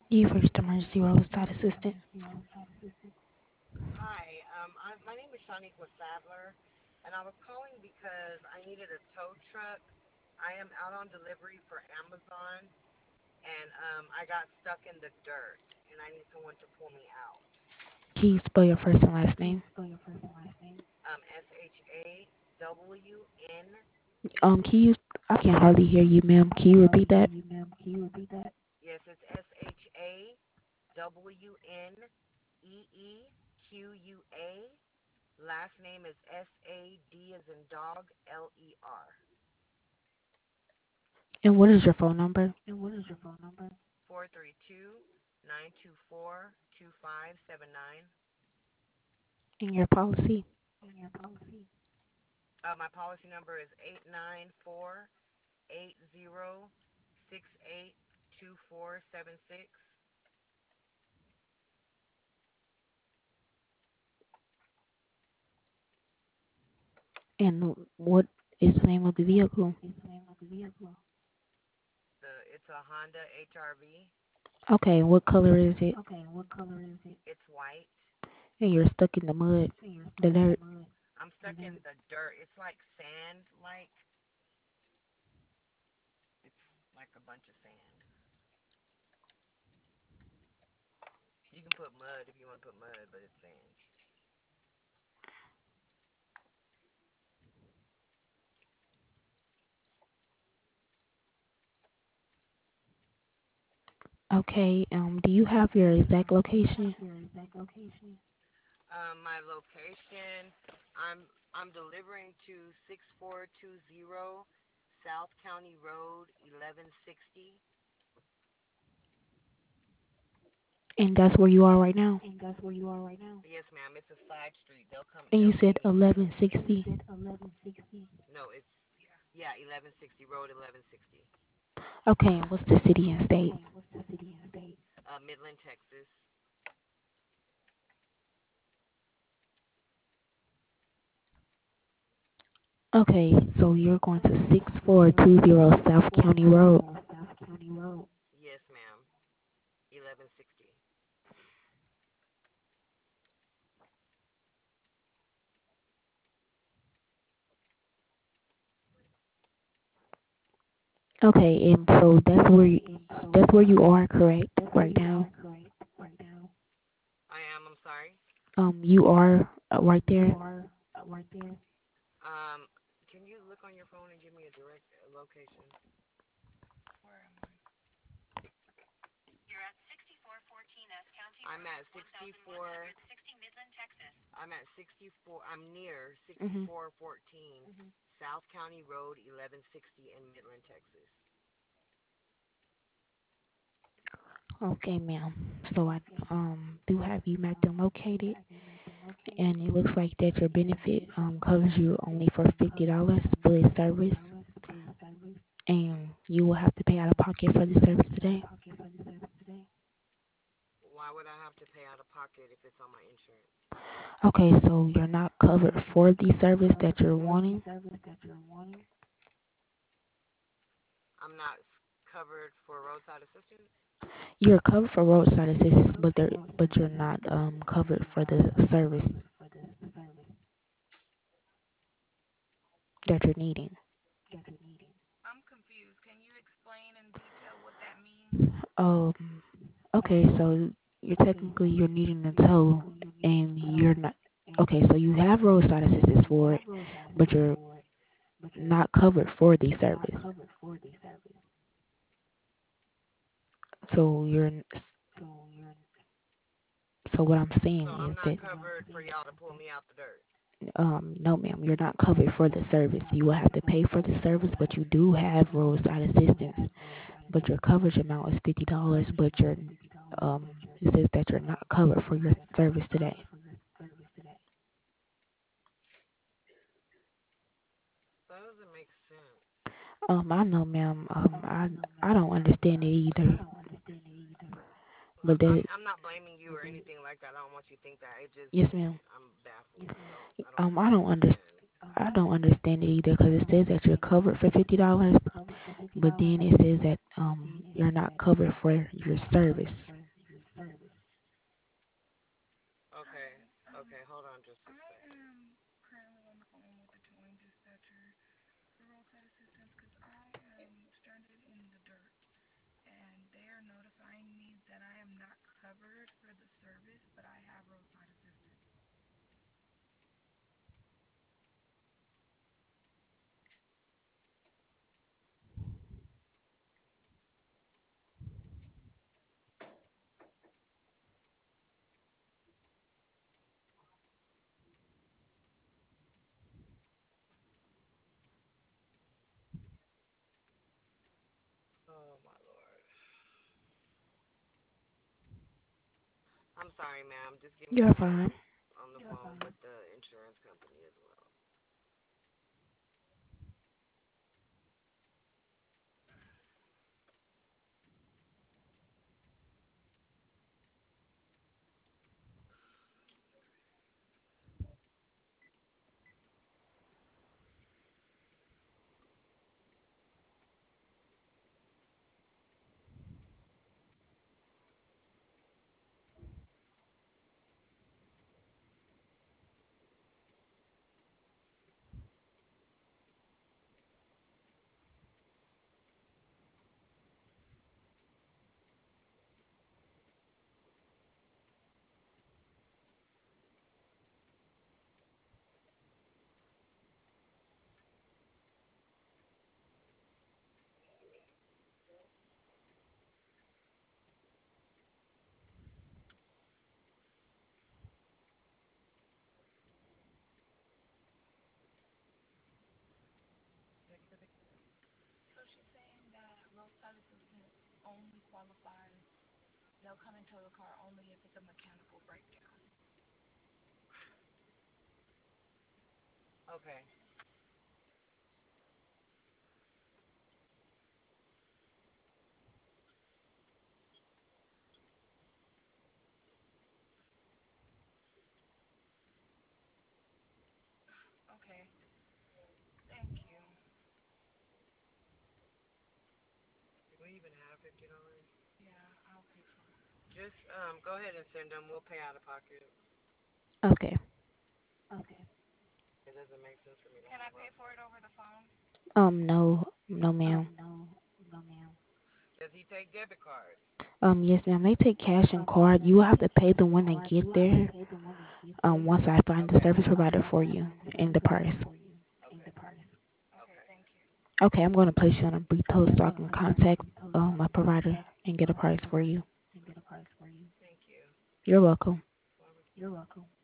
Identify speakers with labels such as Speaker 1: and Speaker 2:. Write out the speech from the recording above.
Speaker 1: You've reached emergency roadside assistant.
Speaker 2: Hi, my name is Shaniqua Sadler, and I was calling because I needed a tow truck. I am out on delivery for Amazon, and I got stuck in the dirt, and I need someone to pull me out.
Speaker 1: Can you spell your first and last name?
Speaker 2: SHAWN
Speaker 1: Can you? I can hardly hear you, ma'am. Can you repeat that?
Speaker 2: Yes, it's SHAWNEEQUA. Last name is SAD as in dog, LER.
Speaker 1: And what is your phone number?
Speaker 2: 432-924-2579.
Speaker 1: And your policy?
Speaker 2: My policy number is 894-8068-2476.
Speaker 1: And what is the name of the vehicle?
Speaker 2: It's a Honda HRV.
Speaker 1: Okay, what color is it?
Speaker 2: It's white.
Speaker 1: And you're stuck in the mud, the dirt.
Speaker 2: I'm stuck in the dirt. It's like sand, like it's like a bunch of sand. You can put mud if you want to put mud, but it's sand.
Speaker 1: Okay, do you have your exact location?
Speaker 2: My location, I'm delivering to 6420 South County Road, 1160.
Speaker 1: And that's where you are right now?
Speaker 2: Yes, ma'am. It's a side street.
Speaker 1: And you
Speaker 2: They'll
Speaker 1: said
Speaker 2: meet me there.
Speaker 1: 1160.
Speaker 2: No, it's yeah, 1160 Road, 1160.
Speaker 1: Okay, and what's the city and state?
Speaker 2: Midland, Texas.
Speaker 1: Okay, so you're going to 6420 South County Road.
Speaker 2: Yes, ma'am. 1160.
Speaker 1: Okay, and so that's where you are, correct? Right now.
Speaker 2: I am. I'm sorry.
Speaker 1: You are right there.
Speaker 2: Um, can you look on your phone and give me a direct location? Where am I? I'm at 64. I'm at 64. I'm near
Speaker 1: Hmm.
Speaker 2: 6414 South County Road, 1160 in Midland, Texas.
Speaker 1: Okay, ma'am. So I do have you marked and located, and it looks like that your benefit covers you only for $50 for this service, and you will have to pay out of pocket for the service today.
Speaker 2: Why would I have to pay out of pocket if it's on my insurance?
Speaker 1: Okay, so you're not covered for the service that you're wanting.
Speaker 2: I'm not covered for roadside assistance.
Speaker 1: You're covered for roadside assistance, but you're not covered for the service that you're needing.
Speaker 2: I'm confused. Can you explain in detail what that means?
Speaker 1: Um, okay, so you're needing a tow, and you're not. Okay, so you have roadside assistance for it, but you're not covered for the service. So so what I'm
Speaker 2: So
Speaker 1: saying
Speaker 2: I'm
Speaker 1: is
Speaker 2: not
Speaker 1: that
Speaker 2: covered for y'all to pull me out the dirt.
Speaker 1: no, ma'am, you're not covered for the service. You will have to pay for the service, but you do have roadside assistance. But your coverage amount is $50, but it says that you're not covered for your service today.
Speaker 2: That doesn't make sense.
Speaker 1: I know, ma'am. I don't understand it either. But that
Speaker 2: I'm not blaming you or anything like that. I don't want you to think that. It just
Speaker 1: yes, ma'am.
Speaker 2: I'm baffled. I don't
Speaker 1: I don't understand.
Speaker 2: understand.
Speaker 1: I don't understand it either because it says that you're covered for $50, but then it says that you're not covered for your service.
Speaker 2: Okay, hold on just a
Speaker 3: I
Speaker 2: second.
Speaker 3: am currently on the phone with the towing dispatcher for roadside assistance because I am stranded in the dirt and they are notifying me that I am not covered for the service, but I have roadside assistance.
Speaker 2: Oh my lord. I'm sorry, ma'am. Just give me a
Speaker 1: You're
Speaker 2: minute.
Speaker 1: fine.
Speaker 2: I'm on the phone with the insurance company as well.
Speaker 3: So she's saying that roadside assistance only qualifies, they'll come and tow the car only if it's a mechanical breakdown.
Speaker 2: Okay.
Speaker 3: Okay, thank you.
Speaker 2: Do we even have $50?
Speaker 3: Yeah, I'll pay for it.
Speaker 2: Just go ahead and send them. We'll pay out of pocket.
Speaker 1: Okay.
Speaker 2: It doesn't make sense for me to
Speaker 3: Can I
Speaker 2: hold
Speaker 3: pay
Speaker 2: up.
Speaker 3: for it over the phone?
Speaker 1: No, no, ma'am.
Speaker 2: Does he take debit cards?
Speaker 1: Yes, ma'am. They take cash and card. You will have to pay them when they get there. Once I find the
Speaker 2: Okay.
Speaker 1: service provider for you and the price.
Speaker 2: Okay.
Speaker 3: Okay,
Speaker 2: Okay.
Speaker 3: thank you.
Speaker 1: Okay, I'm going to place you on a brief hold so I can contact my provider and get a price for you.
Speaker 2: Thank you.
Speaker 1: You're welcome.
Speaker 2: Why would